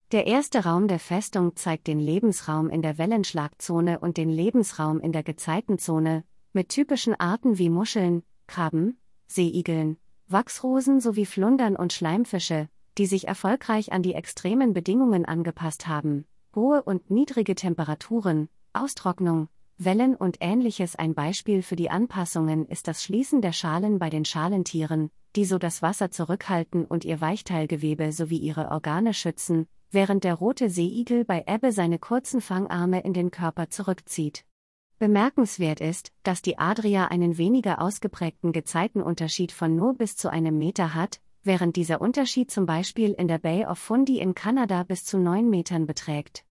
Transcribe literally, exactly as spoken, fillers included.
Der erste Raum der Festung zeigt den Lebensraum in der Wellenschlagzone und den Lebensraum in der Gezeitenzone, mit typischen Arten wie Muscheln, Krabben, Seeigeln, Wachsrosen sowie Flundern und Schleimfische, die sich erfolgreich an die extremen Bedingungen angepasst haben, hohe und niedrige Temperaturen, Austrocknung, Wellen und Ähnliches. Ein Beispiel für die Anpassungen ist das Schließen der Schalen bei den Schalentieren, die so das Wasser zurückhalten und ihr Weichteilgewebe sowie ihre Organe schützen, während der rote Seeigel bei Ebbe seine kurzen Fangarme in den Körper zurückzieht. Bemerkenswert ist, dass die Adria einen weniger ausgeprägten Gezeitenunterschied von nur bis zu einem Meter hat, während dieser Unterschied zum Beispiel in der Bay of Fundy in Kanada bis zu neun Metern beträgt.